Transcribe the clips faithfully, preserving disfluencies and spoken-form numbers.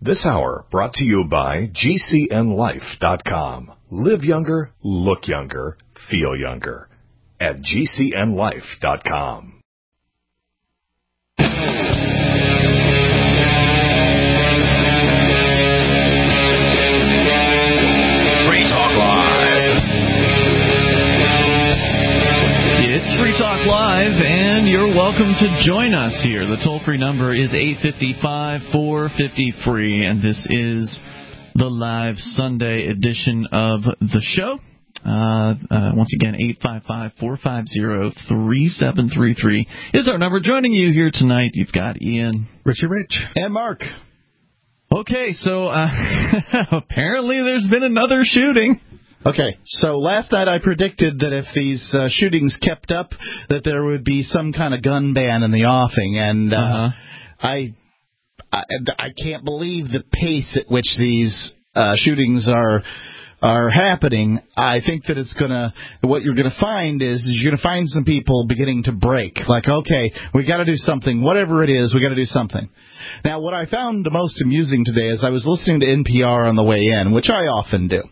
This hour brought to you by G C N life dot com. Live younger, look younger, feel younger at G C N life dot com. It's Free Talk Live, and you're welcome to join us here. The toll-free number is eight five five, four five zero, free, and this is the live Sunday edition of the show. Uh, uh, once again, eight five five, four five zero, three seven three three is our number. Joining you here tonight, you've got Ian, Richie Rich, and Mark. Okay, so uh, apparently there's been another shooting. Okay, so last night I predicted that if these uh, shootings kept up, that there would be some kind of gun ban in the offing, and uh, uh-huh. I, I I can't believe the pace at which these uh, shootings are are happening. I think that it's gonna what you're gonna find is, is you're gonna find some people beginning to break. Like, okay, we got to do something. Whatever it is, we got to do something. Now, what I found the most amusing today is I was listening to N P R on the way in, which I often do.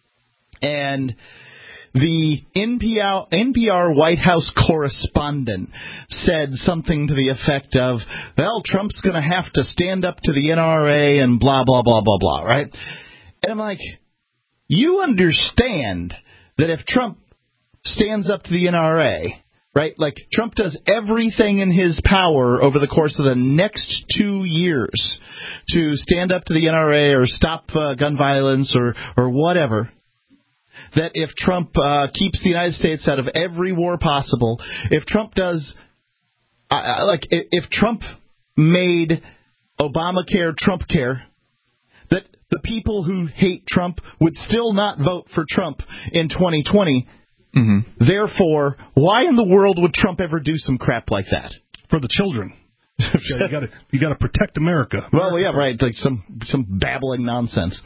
And the N P R, N P R White House correspondent said something to the effect of, well, Trump's going to have to stand up to the N R A and blah, blah, blah, blah, blah, right? And I'm like, you understand that if Trump stands up to the N R A, right, like Trump does everything in his power over the course of the next two years to stand up to the N R A or stop uh, gun violence or, or whatever, that if Trump uh, keeps the United States out of every war possible, if Trump does, uh, like, if Trump made Obamacare Trump care, that the people who hate Trump would still not vote for Trump in twenty twenty. Mm-hmm. Therefore, why in the world would Trump ever do some crap like that? For the children. you got to you got to protect America. Well, yeah, right. Like some some babbling nonsense.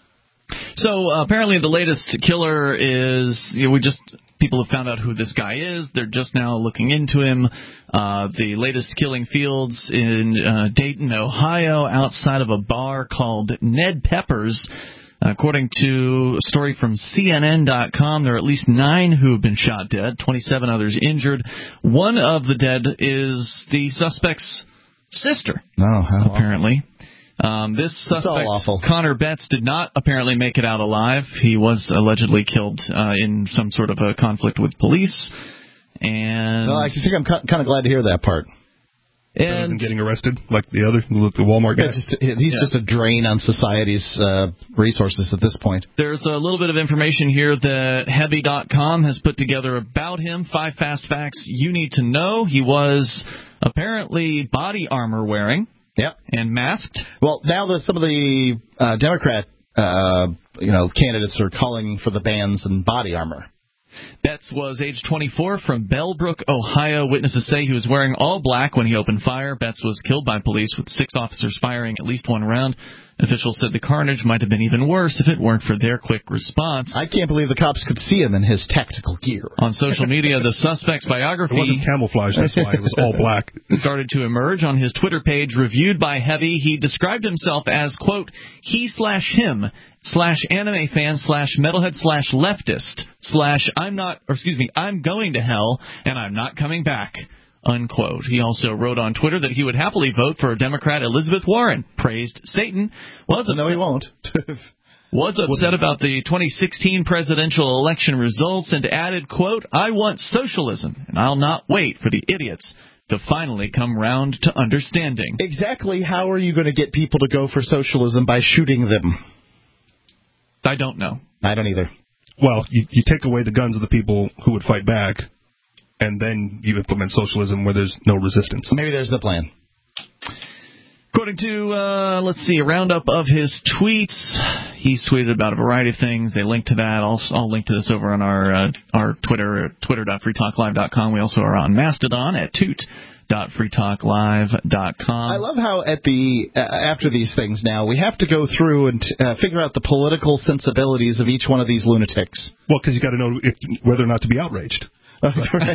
So uh, apparently the latest killer is, you know, we just people have found out who this guy is. They're just now looking into him. Uh, the latest killing fields in uh, Dayton, Ohio, outside of a bar called Ned Pepper's. According to a story from C N N dot com, there are at least nine who have been shot dead, twenty-seven others injured. One of the dead is the suspect's sister, oh, how apparently. Um, this suspect, Connor Betts, did not apparently make it out alive. He was allegedly killed uh, in some sort of a conflict with police. And well, I think I'm kind of glad to hear that part. And than getting arrested like the other, the Walmart guy. Yeah, just, he's yeah. just a drain on society's uh, resources at this point. There's a little bit of information here that Heavy dot com has put together about him. Five fast facts you need to know. He was apparently body armor wearing. Yep. And masked. Well, now that some of the uh, Democrat, uh, you know, candidates are calling for the bans in body armor. Betts was age twenty-four from Bellbrook, Ohio. Witnesses say he was wearing all black when he opened fire. Betts was killed by police with six officers firing at least one round. Officials said the carnage might have been even worse if it weren't for their quick response. I can't believe the cops could see him in his tactical gear. On social media, the suspect's biography... It wasn't camouflage, that's why it was all black. ...started to emerge on his Twitter page, reviewed by Heavy. He described himself as, quote, he slash him slash anime fan slash metalhead slash leftist slash I'm not, or excuse me, I'm going to hell and I'm not coming back. Unquote. He also wrote on Twitter that he would happily vote for Democrat Elizabeth Warren. Praised Satan. Was upset, no, he won't. was upset about the twenty sixteen presidential election results and added, quote, I want socialism, and I'll not wait for the idiots to finally come round to understanding. Exactly how are you going to get people to go for socialism by shooting them? I don't know. I don't either. Well, you, you take away the guns of the people who would fight back, and then you implement socialism where there's no resistance. Maybe there's the plan. According to, uh, let's see, a roundup of his tweets, he's tweeted about a variety of things. They link to that. I'll, I'll link to this over on our uh, our Twitter, twitter dot free talk live dot com. We also are on Mastodon at toot dot free talk live dot com. I love how at the uh, after these things now, we have to go through and uh, figure out the political sensibilities of each one of these lunatics. Well, because you got to know if, whether or not to be outraged. Are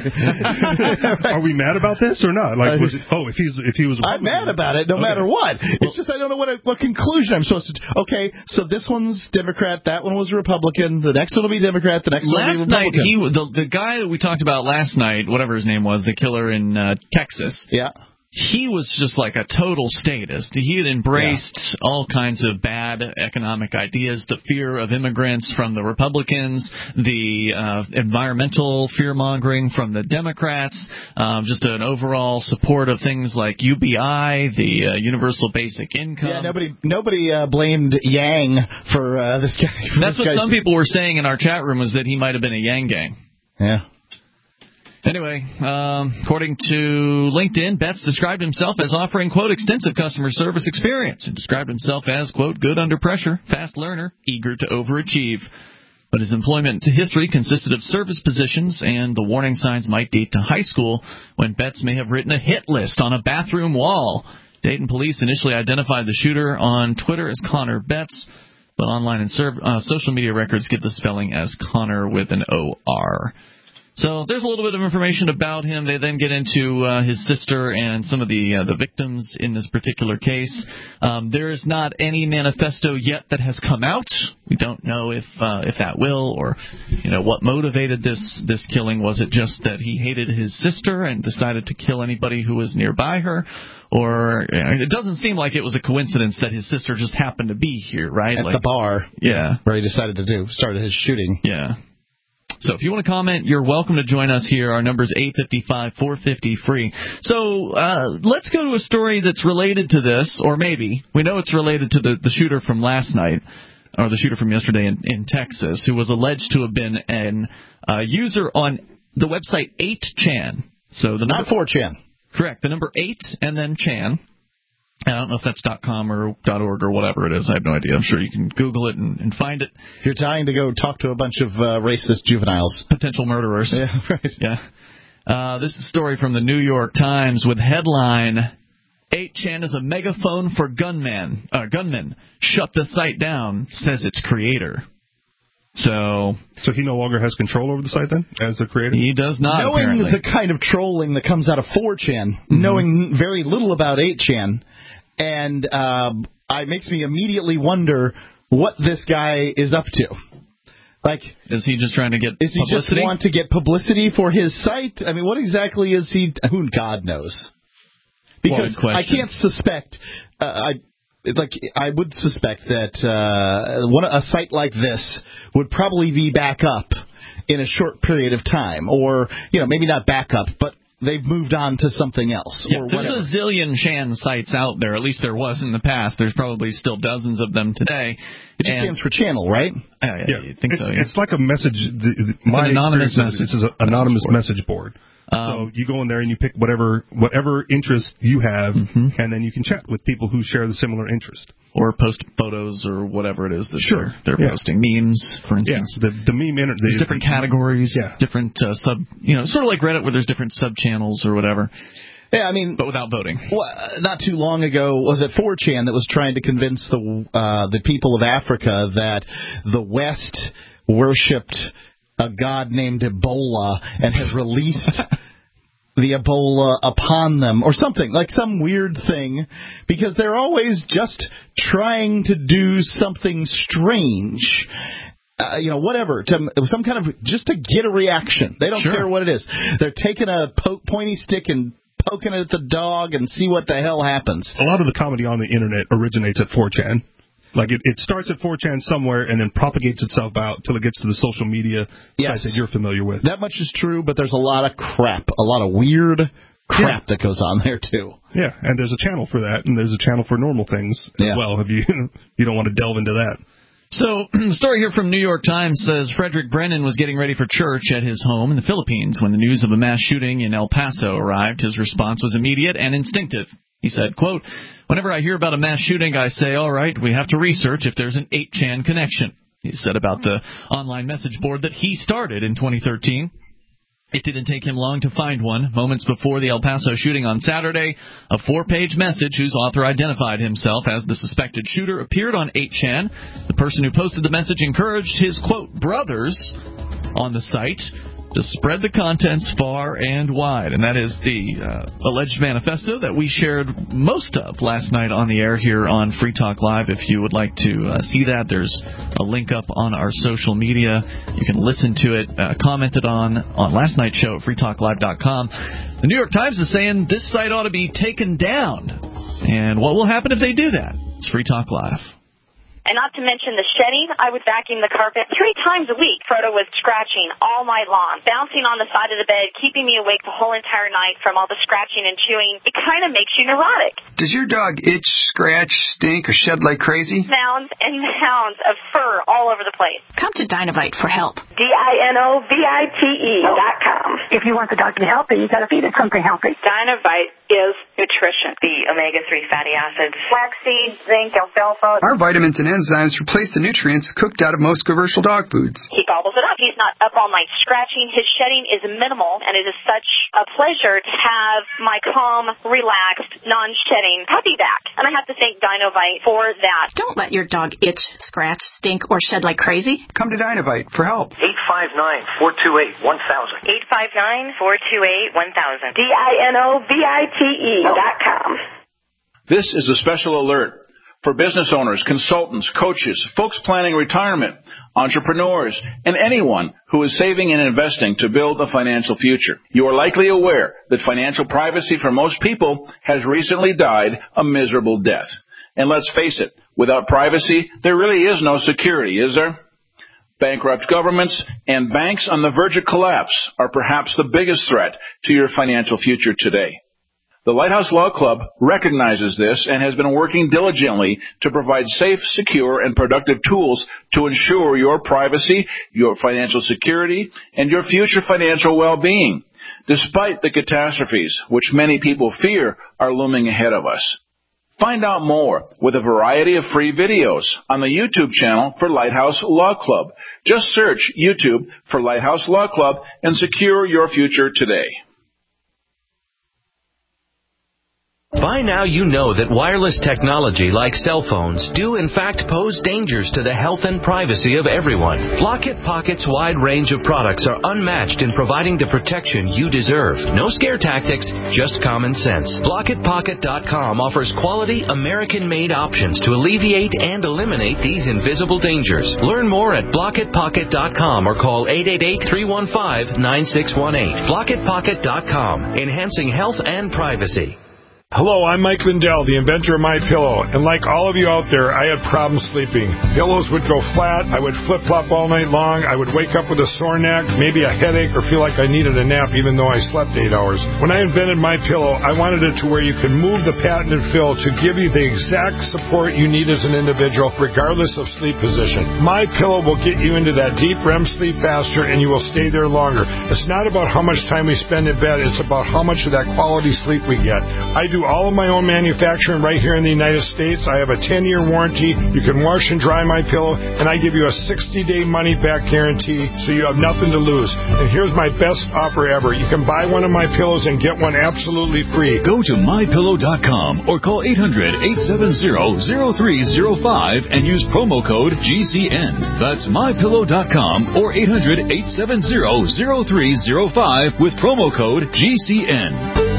we mad about this or not? Like, was it, oh, if he's if he was, I'm mad about it, no okay. matter what. It's well, just I don't know what a, what conclusion I'm supposed to. Okay, so this one's Democrat, that one was Republican, the next one will be Democrat, the next one will be Republican. Last night, he the the guy that we talked about last night, whatever his name was, the killer in uh, Texas. Yeah. He was just like a total statist. He had embraced yeah. all kinds of bad economic ideas, the fear of immigrants from the Republicans, the uh, environmental fear-mongering from the Democrats, um, just an overall support of things like U B I, the uh, universal basic income. Yeah, nobody nobody uh, blamed Yang for uh, this guy. For That's this what some people were saying in our chat room, was that he might have been a Yang gang. Yeah. Anyway, um, according to LinkedIn, Betts described himself as offering, quote, extensive customer service experience, and described himself as, quote, good under pressure, fast learner, eager to overachieve. But his employment history consisted of service positions, and the warning signs might date to high school, when Betts may have written a hit list on a bathroom wall. Dayton police initially identified the shooter on Twitter as Connor Betts, but online and serv- uh, social media records give the spelling as Connor with an O R. So there's a little bit of information about him. They then get into uh, his sister and some of the uh, the victims in this particular case. Um, there is not any manifesto yet that has come out. We don't know if uh, if that will, or you know what motivated this this killing. Was it just that he hated his sister and decided to kill anybody who was nearby her? Or you know, it doesn't seem like it was a coincidence that his sister just happened to be here, right? At like, the bar. Yeah. Where he decided to do started his shooting. Yeah. So if you want to comment, you're welcome to join us here. Our number is eight five five, four five zero, free. So uh, let's go to a story that's related to this, or maybe. We know it's related to the, the shooter from last night, or the shooter from yesterday in, in Texas, who was alleged to have been an uh, user on the website eight chan. So the number, Not four chan. Correct. The number eight and then Chan. I don't know if that's .com or .org or whatever it is. I have no idea. I'm sure you can Google it and, and find it. If you're dying to go talk to a bunch of uh, racist juveniles. Potential murderers. Yeah, right. Yeah. Uh, this is a story from the New York Times with headline, eight chan is a megaphone for gunman, uh, gunmen. Shut the site down, says its creator. So so he no longer has control over the site then, as the creator? He does not, Knowing apparently. the kind of trolling that comes out of four chan, mm-hmm. knowing very little about eight chan, and uh, it makes me immediately wonder what this guy is up to. Like, is he just trying to get is he publicity? just want to get publicity for his site? I mean, what exactly is he? Who God knows? Because I can't suspect. Uh, I like I would suspect that uh, one a site like this would probably be back up in a short period of time, or you know, maybe not back up, but they've moved on to something else. Yeah, or there's whatever. a zillion Chan sites out there. At least there was in the past. There's probably still dozens of them today. It just and, stands for channel, right? Uh, yeah, yeah, I think it's, so. Yeah. It's like a message. The, the, my an anonymous message. It's an anonymous message board. Um, so you go in there and you pick whatever whatever interest you have, mm-hmm. and then you can chat with people who share the similar interest. Or post photos or whatever it is that sure. they're, they're yeah. posting. Memes, for instance. Yeah, the, the meme inter- the, There's different categories, yeah. different uh, sub, you know, sort of like Reddit where there's different sub-channels or whatever. Yeah, I mean, but without voting. Well, not too long ago, was it four chan that was trying to convince the uh, the people of Africa that the West worshipped a god named Ebola and had released the Ebola upon them, or something, like some weird thing, because they're always just trying to do something strange. Uh, you know, whatever, to some kind of, just to get a reaction. They don't sure. care what it is. They're taking a po- pointy stick and poking it at the dog and see what the hell happens. A lot of the comedy on the internet originates at four chan. Like, it, it starts at four chan somewhere and then propagates itself out till it gets to the social media yes. sites that you're familiar with. That much is true, but there's a lot of crap, a lot of weird crap yeah. that goes on there, too. Yeah, and there's a channel for that, and there's a channel for normal things as yeah. well, if you, you don't want to delve into that. So, the story here from New York Times says Frederick Brennan was getting ready for church at his home in the Philippines when the news of a mass shooting in El Paso arrived. His response was immediate and instinctive. He said, quote, "Whenever I hear about a mass shooting, I say, all right, we have to research if there's an eight chan connection." He said about the online message board that he started in twenty thirteen. It didn't take him long to find one. Moments before the El Paso shooting on Saturday, a four-page message whose author identified himself as the suspected shooter appeared on eight chan. The person who posted the message encouraged his, quote, brothers on the site to spread the contents far and wide. And that is the uh, alleged manifesto that we shared most of last night on the air here on Free Talk Live. If you would like to uh, see that, there's a link up on our social media. You can listen to it, uh, commented on on last night's show at free talk live dot com. The New York Times is saying this site ought to be taken down. And what will happen if they do that? It's Free Talk Live. And not to mention the shedding, I would vacuum the carpet three times a week. Frodo was scratching all night long, bouncing on the side of the bed, keeping me awake the whole entire night from all the scratching and chewing. It kind of makes you neurotic. Does your dog itch, scratch, stink, or shed like crazy? Mounds and mounds of fur all over the place. Come to Dinovite for help. D I N O V I T E dot com. If you want the dog to be healthy, you got to feed it something healthy. Dinovite is nutrition. The omega three fatty acids, flaxseed, zinc, alfalfa. Our vitamins and enzymes replace the nutrients cooked out of most commercial dog foods. He gobbles it up. He's not up all night scratching. His shedding is minimal, and it is such a pleasure to have my calm, relaxed, non-shedding puppy back. And I have to thank Dinovite for that. Don't let your dog itch, scratch, stink, or shed like crazy. Come to Dinovite for help. eight five nine, four two eight, one thousand. eight five nine, four two eight, one thousand. D I N O V I T E dot com. This is a special alert for business owners, consultants, coaches, folks planning retirement, entrepreneurs, and anyone who is saving and investing to build a financial future. You are likely aware that financial privacy for most people has recently died a miserable death. And let's face it, without privacy, there really is no security, is there? Bankrupt governments and banks on the verge of collapse are perhaps the biggest threat to your financial future today. The Lighthouse Law Club recognizes this and has been working diligently to provide safe, secure, and productive tools to ensure your privacy, your financial security, and your future financial well-being, despite the catastrophes which many people fear are looming ahead of us. Find out more with a variety of free videos on the YouTube channel for Lighthouse Law Club. Just search YouTube for Lighthouse Law Club and secure your future today. By now you know that wireless technology like cell phones do in fact pose dangers to the health and privacy of everyone. Blockit Pocket's wide range of products are unmatched in providing the protection you deserve. No scare tactics, just common sense. Blockit Pocket dot com offers quality American-made options to alleviate and eliminate these invisible dangers. Learn more at Blockit Pocket dot com or call eight eight eight, three one five, nine six one eight. Blockit Pocket dot com, enhancing health and privacy. Hello, I'm Mike Lindell, the inventor of MyPillow, and like all of you out there, I had problems sleeping. Pillows would go flat, I would flip-flop all night long, I would wake up with a sore neck, maybe a headache, or feel like I needed a nap even though I slept eight hours. When I invented MyPillow, I wanted it to where you can move the patented fill to give you the exact support you need as an individual, regardless of sleep position. MyPillow will get you into that deep R E M sleep faster, and you will stay there longer. It's not about how much time we spend in bed, it's about how much of that quality sleep we get. I do all of my own manufacturing right here in the United States. I have a ten-year warranty. You can wash and dry my pillow, and I give you a sixty-day money-back guarantee, so you have nothing to lose. And here's my best offer ever. You can buy one of my pillows and get one absolutely free. Go to my pillow dot com or call eight hundred, eight seven zero, zero three zero five and use promo code G C N. That's my pillow dot com or eight hundred, eight seven zero, zero three zero five with promo code G C N.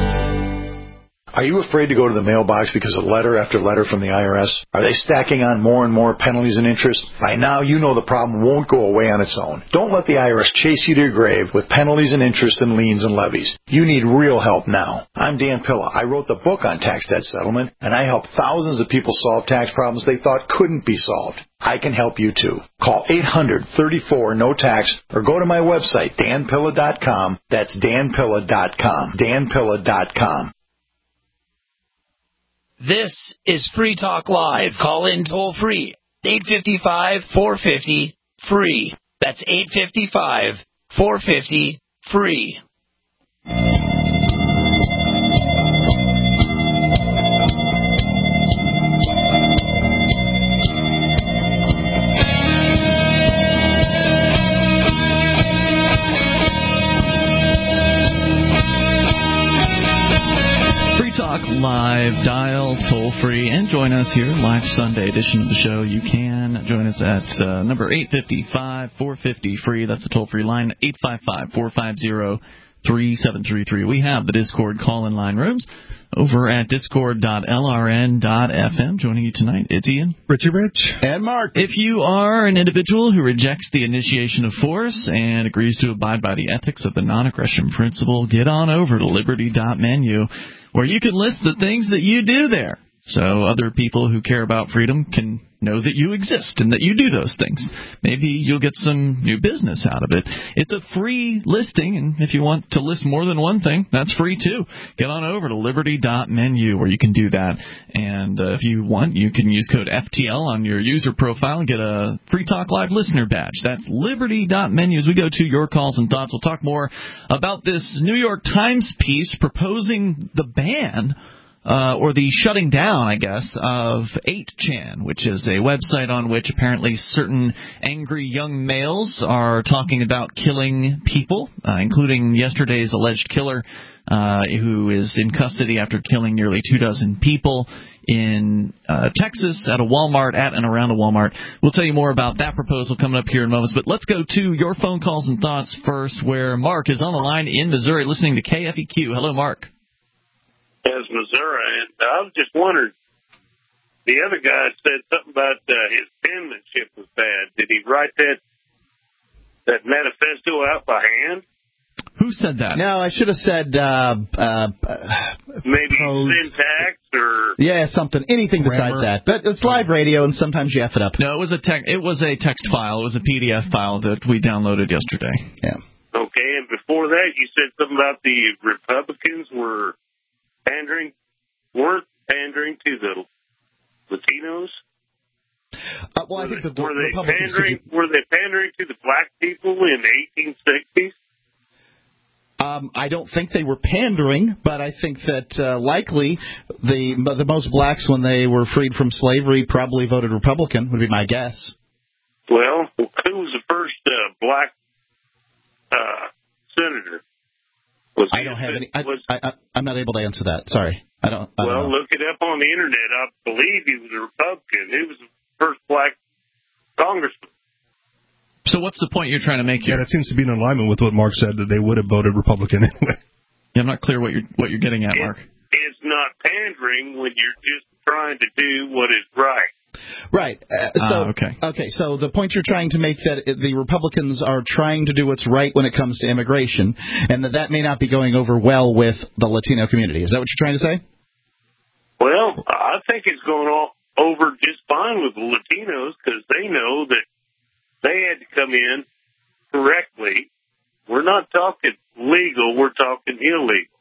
Are you afraid to go to the mailbox because of letter after letter from the I R S? Are they stacking on more and more penalties and interest? By now, you know the problem won't go away on its own. Don't let the I R S chase you to your grave with penalties and interest and liens and levies. You need real help now. I'm Dan Pilla. I wrote the book on tax debt settlement, and I help thousands of people solve tax problems they thought couldn't be solved. I can help you too. Call eight hundred, thirty-four, no tax or go to my website, dan pilla dot com. That's dan pilla dot com. dan pilla dot com. This is Free Talk Live. Call in toll free. eight five five, four five zero, free. That's eight five five, four five zero, free. Live, dial, toll free, and join us here, live Sunday edition of the show. You can can join us at uh, number eight five five, four five zero, free. That's the toll-free line, eight five five, four five zero, three seven three three. We have the Discord call-in line rooms over at discord dot l r n dot f m. Joining you tonight, it's Ian, Richie Rich, and Mark. If you are an individual who rejects the initiation of force and agrees to abide by the ethics of the non-aggression principle, get on over to liberty dot menu, where you can list the things that you do there, so other people who care about freedom can know that you exist and that you do those things. Maybe you'll get some new business out of it. It's a free listing, and if you want to list more than one thing, that's free too. Get on over to liberty dot menu where you can do that. And uh, if you want, you can use code F T L on your user profile and get a Free Talk Live listener badge. That's liberty dot menu. As we go to your calls and thoughts, we'll talk more about this New York Times piece proposing the ban Uh, or the shutting down, I guess, of eight chan, which is a website on which apparently certain angry young males are talking about killing people, uh, including yesterday's alleged killer uh, who is in custody after killing nearly two dozen people in uh, Texas at a Walmart, at and around a Walmart. We'll tell you more about that proposal coming up here in moments, but let's go to your phone calls and thoughts first, where Mark is on the line in Missouri listening to K F E Q. Hello, Mark. As Missouri, and I was just wondering, the other guy said something about uh, his penmanship was bad. Did he write that that manifesto out by hand? Who said that? No, I should have said uh, uh, maybe prose. syntax or yeah, something, anything Grammar. besides that. But it's live radio, and sometimes you F it up. No, it was a tech. It was a text file. It was a P D F file that we downloaded yesterday. Yeah. Okay, and before that, you said something about the Republicans were pandering, weren't pandering to the Latinos? Uh, well, were I think they, that the were they Republicans pandering, could... were they pandering to the black people in the eighteen sixties? Um, I don't think they were pandering, but I think that uh, likely the the most blacks, when they were freed from slavery, probably voted Republican, would be my guess. Well, who was the first uh, black uh, senator? Was I don't have any. I, I, I, I'm not able to answer that. Sorry, I don't. I well, don't know. look it up on the internet. I believe he was a Republican. He was the first black congressman. So what's the point you're trying to make here? Yeah, that seems to be in alignment with what Mark said, that they would have voted Republican anyway. Yeah, I'm not clear what you're what you're getting at, it, Mark. It's not pandering when you're just trying to do what is right. Right. Uh, so, uh, okay. Okay. So the point you're trying to make, that the Republicans are trying to do what's right when it comes to immigration, and that that may not be going over well with the Latino community. Is that what you're trying to say? Well, I think it's going all over just fine with the Latinos, because they know that they had to come in correctly. We're not talking legal. We're talking illegal.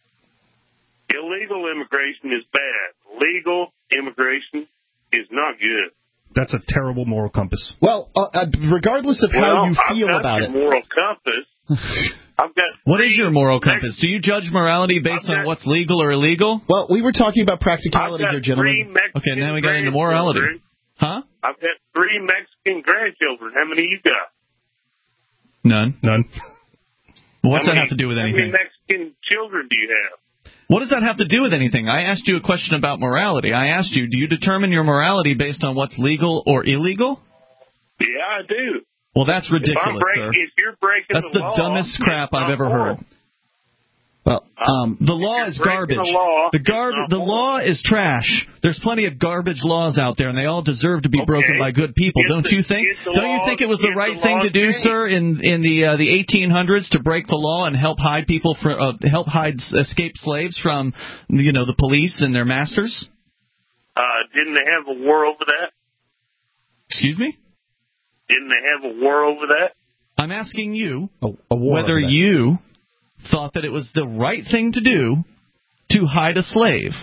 Illegal immigration is bad. Legal immigration is not good. That's a terrible moral compass. Well, uh, regardless of well, how you feel I've got about your it. moral compass. I've got. What is your moral compass? Do you judge morality based got, on what's legal or illegal? Well, we were talking about practicality here, gentlemen. Okay, now we got into morality. Huh? I've got three Mexican grandchildren. How many you got? None. None. Well, what's how that many, have to do with how anything? How many Mexican children do you have? What does that have to do with anything? I asked you a question about morality. I asked you, do you determine your morality based on what's legal or illegal? Yeah, I do. Well, that's ridiculous, if I'm break, sir. If you're breaking that's the, the law, dumbest crap I've ever moral. heard. Well, um, the law is garbage. The, law, the, gar- the law is trash. There's plenty of garbage laws out there, and they all deserve to be okay. broken by good people. It's Don't the, you think? Don't law, you think it was the right the thing to do, changed. sir, in in the uh, the eighteen hundreds to break the law and help hide people from uh, help hide escaped slaves from you know the police and their masters? Uh, didn't they have a war over that? Excuse me? Didn't they have a war over that? I'm asking you a, a war whether over that. you thought that it was the right thing to do to hide a slave.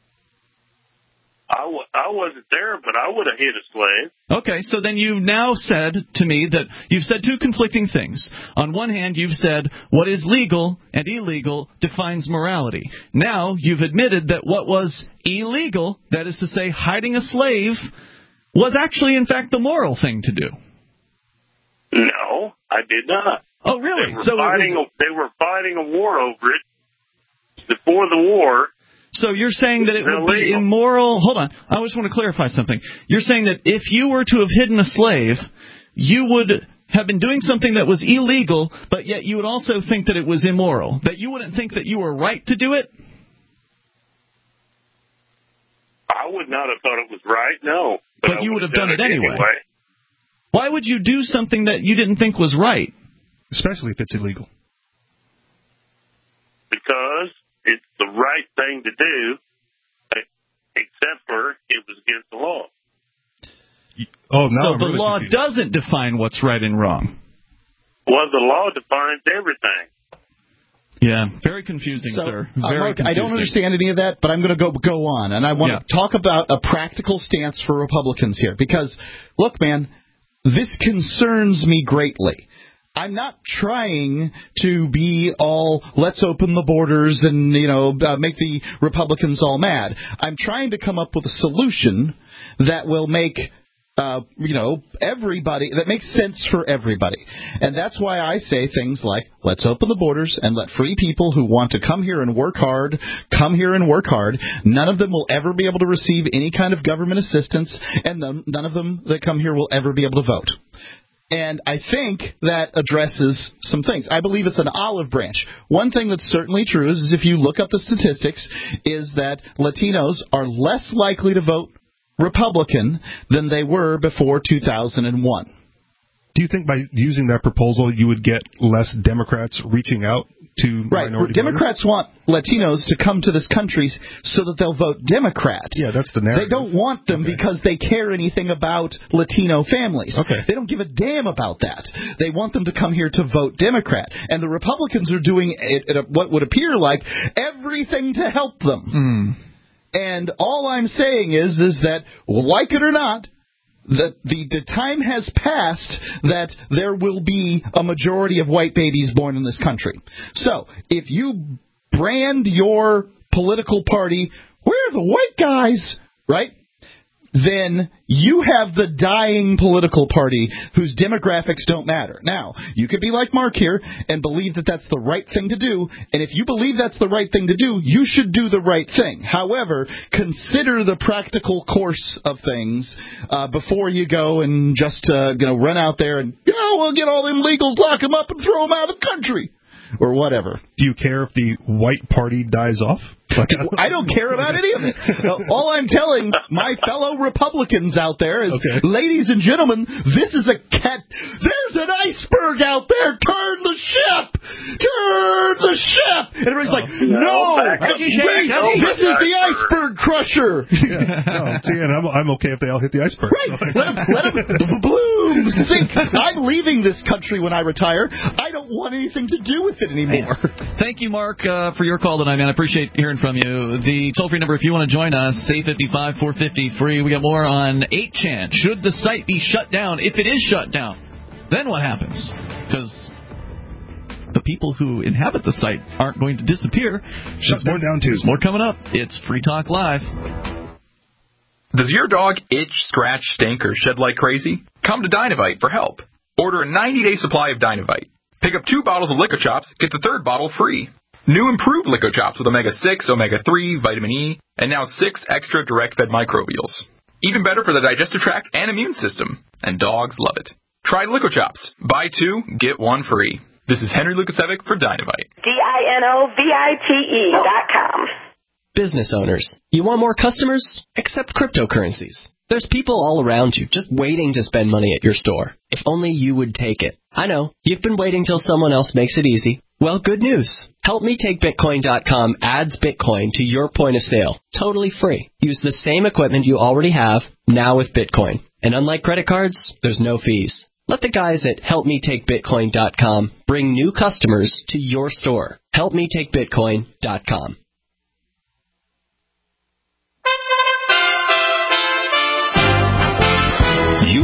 I, w- I wasn't there, but I would have hit a slave. Okay, so then you've now said to me that you've said two conflicting things. On one hand, you've said what is legal and illegal defines morality. Now you've admitted that what was illegal, that is to say hiding a slave, was actually in fact the moral thing to do. No, I did not. Oh, really? They were, so fighting, was... a, they were fighting a war over it before the war. So you're saying that it would be immoral. Hold on. I just want to clarify something. You're saying that if you were to have hidden a slave, you would have been doing something that was illegal, but yet you would also think that it was immoral. That you wouldn't think that you were right to do it? I would not have thought it was right, no. But, But you would have done, done it it anyway. anyway. Why would you do something that you didn't think was right? Especially if it's illegal. Because it's the right thing to do, except for it was against the law. Oh, no. So I'm the really law confused. doesn't define what's right and wrong. Well, the law defines everything. Yeah, very confusing, So, sir. uh, Very Mark, confusing. I don't understand any of that, but I'm going to go go on, and I want Yeah. to talk about a practical stance for Republicans here. Because, look, man, this concerns me greatly. I'm not trying to be all, let's open the borders and, you know, uh, make the Republicans all mad. I'm trying to come up with a solution that will make, uh, you know, everybody, that makes sense for everybody. And that's why I say things like, let's open the borders and let free people who want to come here and work hard, come here and work hard. None of them will ever be able to receive any kind of government assistance, and none, none of them that come here will ever be able to vote. And I think that addresses some things. I believe it's an olive branch. One thing that's certainly true is, is if you look up the statistics, is that Latinos are less likely to vote Republican than they were before two thousand one. Do you think by using that proposal you would get less Democrats reaching out to Right. minority Democrats voters? want Latinos to come to this country so that they'll vote Democrat. Yeah, that's the narrative. They don't want them Okay. because they care anything about Latino families. Okay. They don't give a damn about that. They want them to come here to vote Democrat. And the Republicans are doing it at what would appear like everything to help them. Mm. And all I'm saying is, is that, like it or not, that the, the time has passed that there will be a majority of white babies born in this country. So, if you brand your political party, we're the white guys, right? Then you have the dying political party whose demographics don't matter. Now, you could be like Mark here and believe that that's the right thing to do, and if you believe that's the right thing to do, you should do the right thing. However, consider the practical course of things uh, before you go and just uh, you know run out there and, oh, we'll get all them legals, lock them up, and throw them out of the country, or whatever. Do you care if the white party dies off? I don't care about any of it. All I'm telling my fellow Republicans out there is, okay. Ladies and gentlemen, this is a cat. There's an iceberg out there. Turn the ship. Turn the ship. And everybody's like, no, wait, this is the iceberg crusher. Yeah, no, see, and I'm, I'm okay if they all hit the iceberg. Right. Let them, let them bloom, sink. I'm leaving this country when I retire. I don't want anything to do with it anymore. Thank you, Mark, uh, for your call tonight, man. I appreciate hearing from you. The toll-free number, if you want to join us, eight five five, four five zero, free. We got more on eight chan. Should the site be shut down? If it is shut down, then what happens? Because the people who inhabit the site aren't going to disappear. Shut more down, too. There's more coming up. It's Free Talk Live. Does your dog itch, scratch, stink, or shed like crazy? Come to Dynavite for help. Order a ninety-day supply of Dynavite. Pick up two bottles of Lico Chops, get the third bottle free. New improved Lico Chops with omega six, omega three, vitamin E, and now six extra direct-fed microbials. Even better for the digestive tract and immune system. And dogs love it. Try Lico Chops. Buy two, get one free. This is Henry Lukasevic for Dynavite. D I N O V I T E dot com. Business owners, you want more customers? Accept cryptocurrencies. There's people all around you just waiting to spend money at your store. If only you would take it. I know, you've been waiting till someone else makes it easy. Well, good news. Help Me Take Bitcoin dot com adds Bitcoin to your point of sale, totally free. Use the same equipment you already have, now with Bitcoin. And unlike credit cards, there's no fees. Let the guys at Help Me Take Bitcoin dot com bring new customers to your store. Help Me Take Bitcoin dot com. U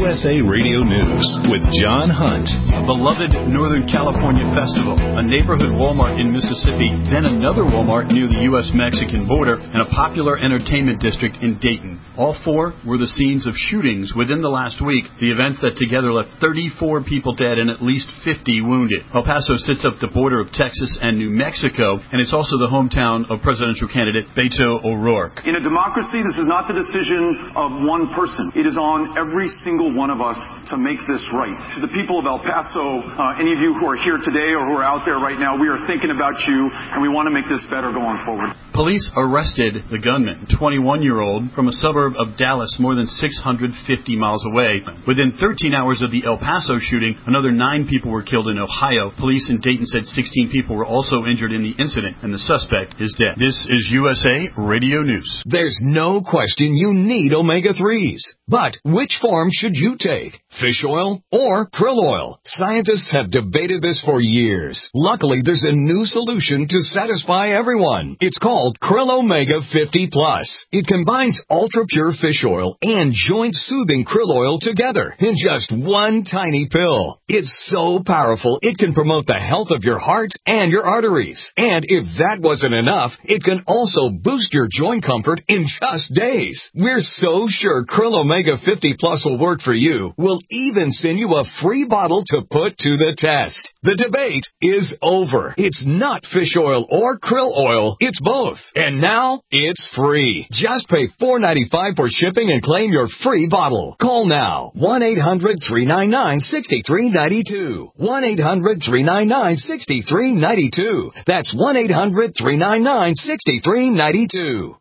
S A Radio News with John Hunt. A beloved Northern California festival, a neighborhood Walmart in Mississippi, then another Walmart near the U S Mexican border, and a popular entertainment district in Dayton. All four were the scenes of shootings within the last week, the events that together left thirty-four people dead and at least fifty wounded. El Paso sits up the border of Texas and New Mexico, and it's also the hometown of presidential candidate Beto O'Rourke. In a democracy, this is not the decision of one person. It is on every single one of us to make this right. To the people of El Paso, uh, any of you who are here today or who are out there right now, we are thinking about you, and we want to make this better going forward. Police arrested the gunman, a twenty-one-year-old from a suburb of Dallas, more than six hundred fifty miles away. Within thirteen hours of the El Paso shooting, another nine people were killed in Ohio. Police in Dayton said sixteen people were also injured in the incident, and the suspect is dead. This is U S A Radio News. There's no question you need omega threes. But which form should you take? Fish oil or krill oil? Scientists have debated this for years. Luckily, there's a new solution to satisfy everyone. It's called Krill Omega fifty plus. It combines ultra-pure fish oil and joint-soothing krill oil together in just one tiny pill. It's so powerful, it can promote the health of your heart and your arteries. And if that wasn't enough, it can also boost your joint comfort in just days. We're so sure Krill Omega fifty plus will work for you. We'll even send you a free bottle to put to the test. The debate is over. It's not fish oil or krill oil. It's both. And now, it's free. Just pay four dollars and ninety-five cents for shipping and claim your free bottle. Call now. one eight hundred three nine nine six three nine two. one eight hundred three nine nine six three nine two. That's one eight hundred three nine nine six three nine two.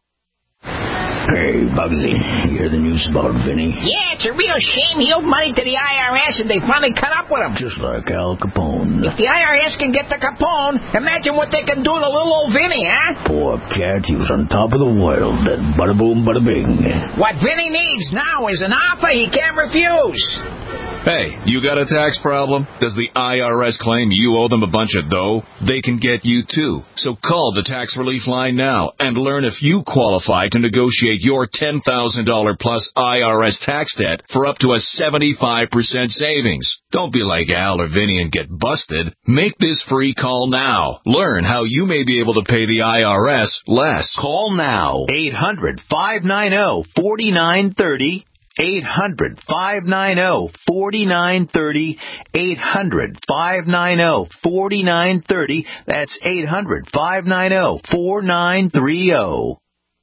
Hey, Bugsy, you hear the news about Vinny? Yeah, it's a real shame he owed money to the I R S and they finally cut up with him. Just like Al Capone. If the I R S can get to Capone, imagine what they can do to little old Vinny, huh? Poor cat, he was on top of the world, and bada boom, bada bing. What Vinny needs now is an offer he can't refuse. Hey, you got a tax problem? Does the I R S claim you owe them a bunch of dough? They can get you too. So call the Tax Relief Line now and learn if you qualify to negotiate your ten thousand dollars plus I R S tax debt for up to a seventy-five percent savings. Don't be like Al or Vinny and get busted. Make this free call now. Learn how you may be able to pay the I R S less. Call now. eight hundred five nine zero four nine three zero. eight hundred five nine zero four nine three zero. eight hundred five nine zero four nine three zero. That's eight hundred five nine zero four nine three zero.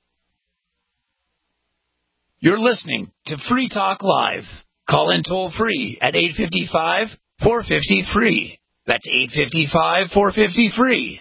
You're listening to Free Talk Live. Call in toll free at eight five five, four five zero, free. That's eight five five, four five zero, free.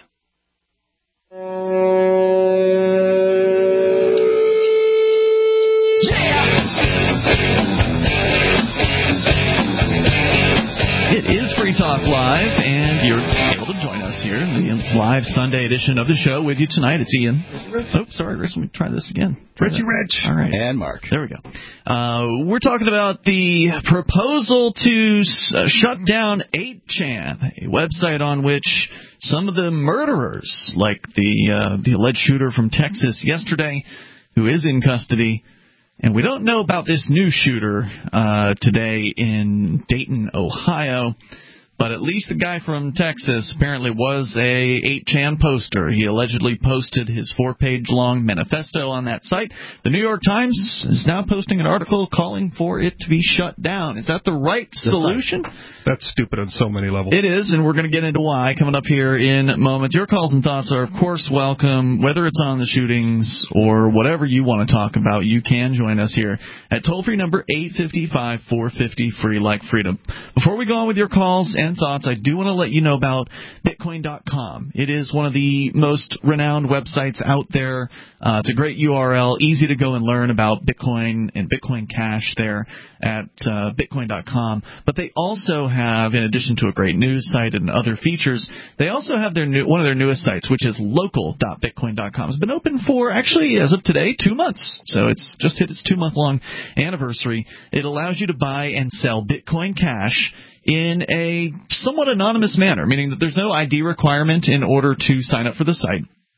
It is Free Talk Live, and you're able to join us here in the live Sunday edition of the show. With you tonight, it's Ian. Oh, sorry, Rich. Let me try this again. Richie Rich. All right. And Mark. There we go. Uh, we're talking about the proposal to uh, shut down eight chan, a website on which some of the murderers, like the uh, the alleged shooter from Texas yesterday, who is in custody. And we don't know about this new shooter uh, today in Dayton, Ohio, but at least the guy from Texas apparently was a eight chan poster. He allegedly posted his four-page long manifesto on that site. The New York Times is now posting an article calling for it to be shut down. Is that the right solution? That's stupid on so many levels. It is, and we're going to get into why coming up here in moments. Your calls and thoughts are, of course, welcome. Whether it's on the shootings or whatever you want to talk about, you can join us here at toll-free number eight five five, four five zero, free like freedom. Before we go on with your calls and thoughts, I do want to let you know about Bitcoin dot com. It is one of the most renowned websites out there. Uh, it's a great U R L, easy to go and learn about Bitcoin and Bitcoin Cash there at uh, Bitcoin dot com. But they also have, in addition to a great news site and other features, they also have their new, one of their newest sites, which is local dot bitcoin dot com. It's been open for, actually, as of today, two months. So it's just hit its two-month-long anniversary. It allows you to buy and sell Bitcoin Cash in a somewhat anonymous manner, meaning that there's no I D requirement in order to sign up for the site.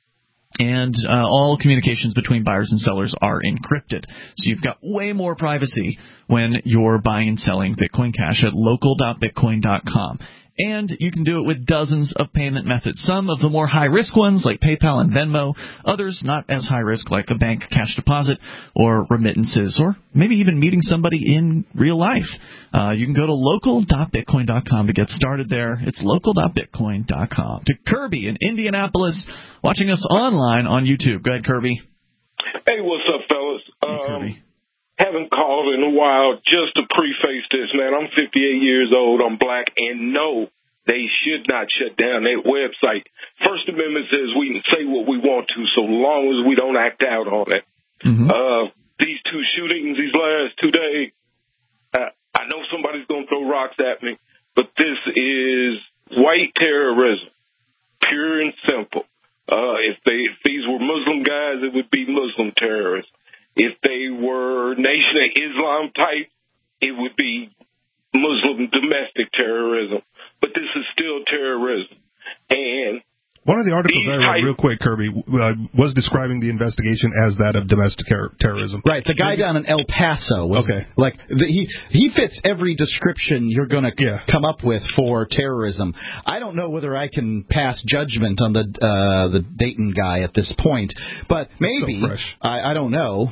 And uh, all communications between buyers and sellers are encrypted. So you've got way more privacy when you're buying and selling Bitcoin Cash at local dot bitcoin dot com. And you can do it with dozens of payment methods, some of the more high-risk ones like PayPal and Venmo, others not as high-risk like a bank cash deposit or remittances, or maybe even meeting somebody in real life. Uh, you can go to local dot bitcoin dot com to get started there. It's local dot bitcoin dot com. To Kirby in Indianapolis, watching us online on YouTube. Go ahead, Kirby. Hey, what's up, fellas? Hey, um, Kirby. Haven't called in a while. Just to preface this, man, I'm fifty-eight years old. I'm black, and no, they should not shut down that website. First Amendment says we can say what we want to, so long as we don't act out on it. Mm-hmm. Uh, these two shootings these last two days, uh, I know somebody's going to throw rocks at me, but this is white terrorism, pure and simple. Uh, if they, if these were Muslim guys, it would be Muslim terrorists. If they were Nation of Islam type, it would be Muslim domestic terrorism. But this is still terrorism. And one of the articles I read, real quick, Kirby, uh, was describing the investigation as that of domestic ter- terrorism. Right. The guy down in El Paso was okay. like the, he he fits every description you're going to yeah. come up with for terrorism. I don't know whether I can pass judgment on the uh, the Dayton guy at this point, but maybe so fresh. I, I don't know.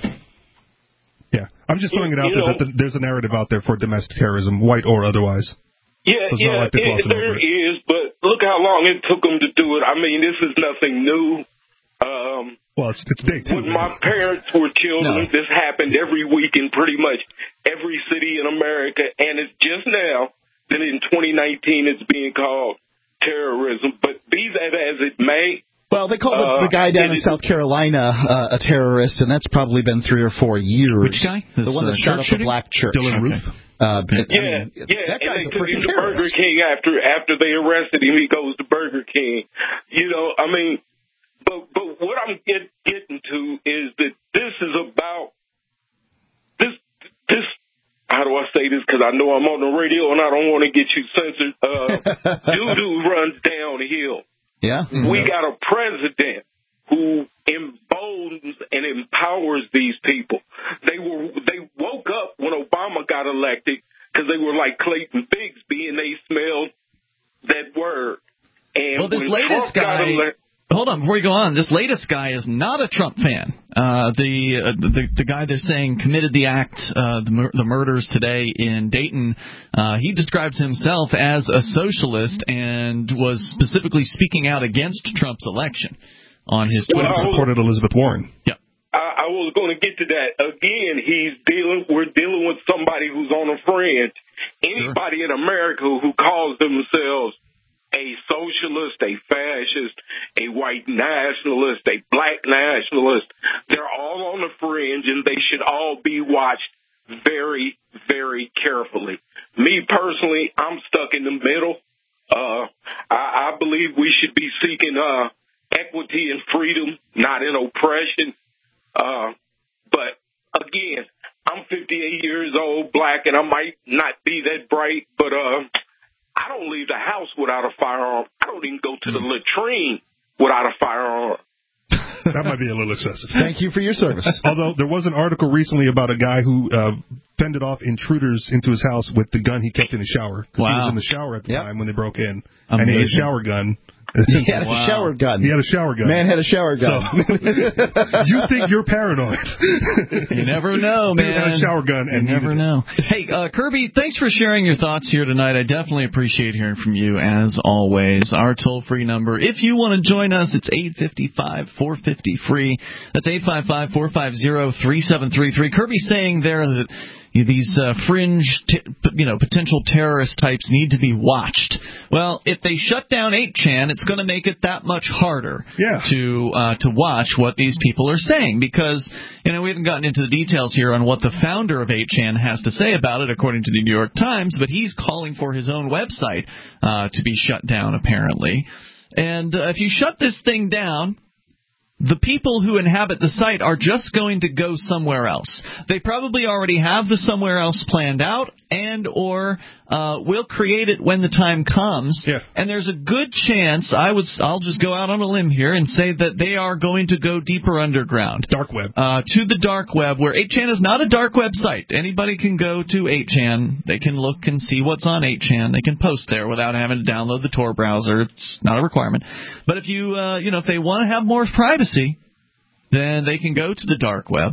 Yeah, I'm just throwing it out there that the, there's a narrative out there for domestic terrorism, white or otherwise. Yeah, so yeah, like it, there is, but look how long it took them to do it. I mean, this is nothing new. Um, well, it's, it's day two. When my parents were children, no. this happened every week in pretty much every city in America, and it's just now that in twenty nineteen it's being called terrorism. But be that as it may, well, they call uh, the, the guy down in South Carolina uh, a terrorist, and that's probably been three or four years. Which guy? The one that uh, shot up the black church. Dylan Roof. Okay. Uh, yeah, I mean, yeah, that and guy's they a took him to terrorist. Burger King after after they arrested him. He goes to Burger King. You know, I mean, but but what I'm get, getting to is that this is about this this. How do I say this? Because I know I'm on the radio and I don't want to get you censored. Uh, doo-doo runs downhill. Yeah, mm-hmm. We got a president who emboldens and empowers these people. They were they woke up when Obama got elected because they were like Clayton Bigsby and they smelled that word. And well, this when latest Trump guy. got elected, Hold on, before you go on, this latest guy is not a Trump fan. Uh, the, uh, the the guy they're saying committed the act, uh, the, mur- the murders today in Dayton, uh, he describes himself as a socialist and was specifically speaking out against Trump's election on his Twitter. Well, supported Elizabeth Warren. Yeah. I, I was going to get to that. Again, he's dealing. We're dealing with somebody who's on a fringe. Anybody sure. in America who calls themselves a socialist, a fascist, a white nationalist, a black nationalist, they're all on the fringe, and they should all be watched very, very carefully. Me personally, I'm stuck in the middle. Uh, I, I believe we should be seeking uh, equity and freedom, not in oppression. Uh, but again, I'm fifty-eight years old, black, and I might not be that bright, but uh, I don't leave the house without a firearm. I don't even go to the latrine without a firearm. That might be a little excessive. Thank you for your service. Although there was an article recently about a guy who uh, fended off intruders into his house with the gun he kept in his shower. Because wow. he was in the shower at the yep. time when they broke in. Amazing. And he had a shower gun. He had wow. a shower gun. He had a shower gun. Man had a shower gun. So, you think you're paranoid. You never know, man. Dude had a shower gun. You and never know. Hey, uh, Kirby, thanks for sharing your thoughts here tonight. I definitely appreciate hearing from you, as always. Our toll-free number, if you want to join us, it's eight five five, four five zero, free. That's eight five five, four five zero, three seven three three. Kirby's saying there that these uh, fringe, t- you know, potential terrorist types need to be watched. Well, if they shut down eight chan, it's going to make it that much harder yeah. to uh, to watch what these people are saying, because, you know, we haven't gotten into the details here on what the founder of eight chan has to say about it, according to the New York Times, but he's calling for his own website uh, to be shut down, apparently. And uh, if you shut this thing down, the people who inhabit the site are just going to go somewhere else. They probably already have the somewhere else planned out, and or uh, will create it when the time comes. Yeah. And there's a good chance, I would, I'll just go out on a limb here and say that they are going to go deeper underground. Dark web. Uh, to the dark web, where eight chan is not a dark web site. Anybody can go to eight chan. They can look and see what's on eight chan. They can post there without having to download the Tor browser. It's not a requirement. But if you, uh, you know, if they want to have more privacy, then they can go to the dark web,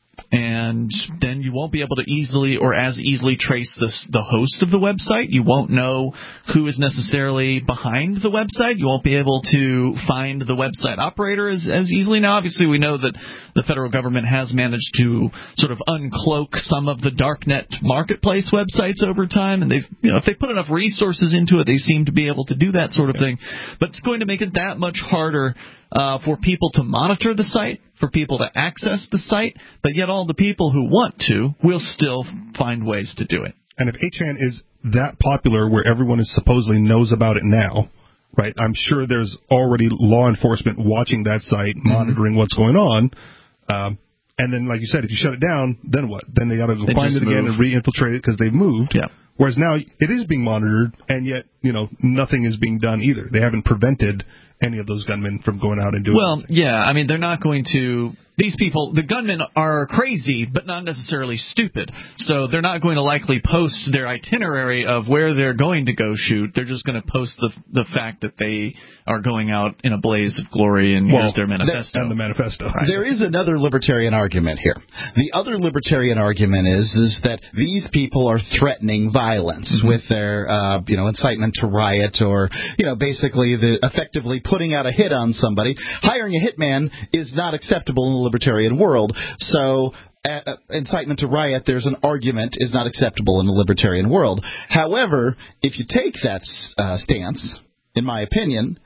and then you won't be able to easily or as easily trace the, the host of the website. You won't know who is necessarily behind the website. You won't be able to find the website operator as, as easily. Now, obviously, we know that the federal government has managed to sort of uncloak some of the darknet marketplace websites over time, and they've, you know, if they put enough resources into it, they seem to be able to do that sort of thing. But it's going to make it that much harder uh, for people to monitor the site, for people to access the site, but yet all the people who want to will still find ways to do it. And if eight chan is that popular where everyone is supposedly knows about it now, right, I'm sure there's already law enforcement watching that site, mm-hmm. monitoring what's going on. Um, and then, like you said, if you shut it down, then what? Then they got to go they find it again and re-infiltrate it because they've moved. Yeah. Whereas now it is being monitored, and yet, you know, nothing is being done either. They haven't prevented any of those gunmen from going out and doing Well, anything. yeah, I mean, they're not going to... These people, the gunmen are crazy, but not necessarily stupid. So they're not going to likely post their itinerary of where they're going to go shoot. They're just going to post the the fact that they are going out in a blaze of glory and well, here's their manifesto. And the manifesto. Right. There is another libertarian argument here. The other libertarian argument is is that these people are threatening violence mm-hmm. with their, uh, you know, incitement to riot, or, you know, basically the effectively putting out a hit on somebody. Hiring a hitman is not acceptable in the libertarian world. So uh, incitement to riot, there's an argument, is not acceptable in the libertarian world. However, if you take that uh, stance, in my opinion,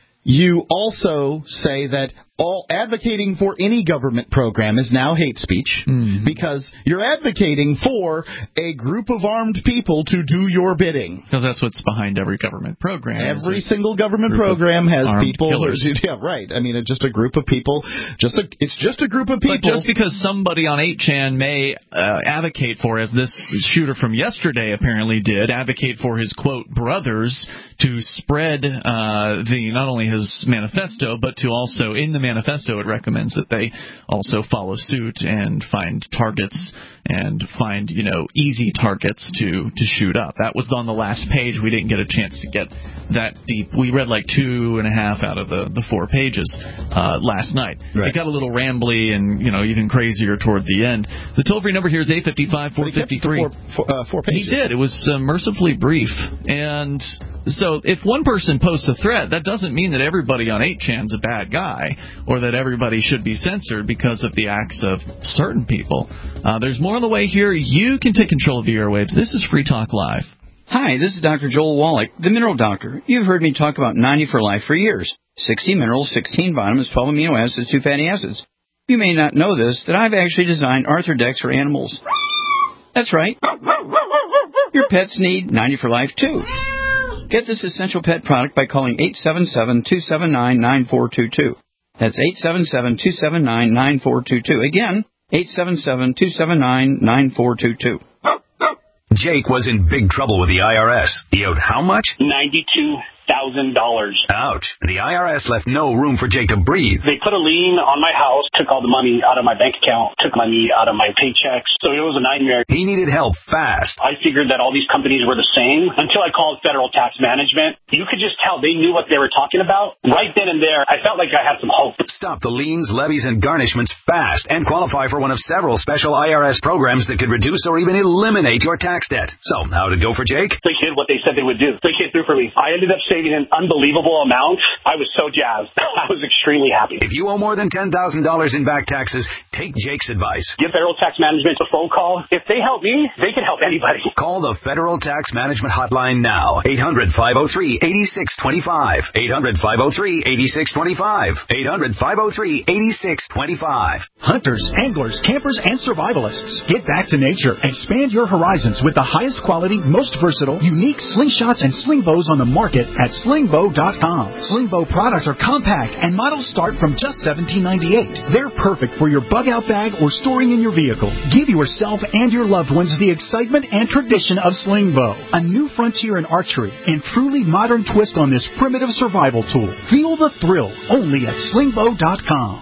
you also say that all advocating for any government program is now hate speech, mm-hmm. because you're advocating for a group of armed people to do your bidding. Because that's what's behind every government program. Every single government program has people. Killers. Yeah, right. I mean, it's just a group of people. Just a, it's just a group of people. But just because somebody on eight chan may uh, advocate for, as this shooter from yesterday apparently did, advocate for his, quote, brothers to spread uh, the not only his manifesto, but to also, in the manifesto, it recommends that they also follow suit and find targets and find, you know, easy targets to, to shoot up. That was on the last page. We didn't get a chance to get that deep. We read like two and a half out of the, the four pages uh, last night. Right. It got a little rambly and, you know, even crazier toward the end. The toll-free number here is eight five five, four five three. Four, four, uh, four pages. He did. It was uh, mercifully brief. And so if one person posts a threat, that doesn't mean that everybody on eight chan's a bad guy, or that everybody should be censored because of the acts of certain people. Uh, there's more on the way here. You can take control of the airwaves. This is Free Talk Live. Hi, this is Doctor Joel Wallach, the Mineral Doctor. You've heard me talk about ninety for Life for years. sixty minerals, sixteen vitamins, twelve amino acids, two fatty acids. You may not know this, that I've actually designed Arthrodex for animals. That's right. Your pets need ninety for Life, too. Get this essential pet product by calling eight seven seven, two seven nine, nine four two two. That's eight seven seven, two seven nine, nine four two two. Again, eight seven seven, two seven nine, nine four two two. Jake was in big trouble with the I R S. He owed how much? ninety-two thousand dollars. Ouch. The I R S left no room for Jake to breathe. They put a lien on my house, took all the money out of my bank account, took money out of my paychecks. So it was a nightmare. He needed help fast. I figured that all these companies were the same until I called Federal Tax Management. You could just tell they knew what they were talking about. Right then and there, I felt like I had some hope. Stop the liens, levies, and garnishments fast and qualify for one of several special I R S programs that could reduce or even eliminate your tax debt. So, how did it go for Jake? They did what they said they would do. They came through for me. I ended up saving an unbelievable amount. I was so jazzed. I was extremely happy. If you owe more than ten thousand dollars in back taxes, take Jake's advice. Give Federal Tax Management a phone call. If they help me, they can help anybody. Call the Federal Tax Management Hotline now. eight hundred, five oh three, eight six two five. eight hundred, five oh three, eight six two five. eight hundred, five oh three, eight six two five. Hunters, anglers, campers, and survivalists. Get back to nature. Expand your horizons with the highest quality, most versatile, unique slingshots and sling bows on the market at at slingbow dot com. Slingbow products are compact and models start from just seventeen ninety-eight. They're perfect for your bug-out bag or storing in your vehicle. Give yourself and your loved ones the excitement and tradition of Slingbow, a new frontier in archery and truly modern twist on this primitive survival tool. Feel the thrill only at slingbow dot com.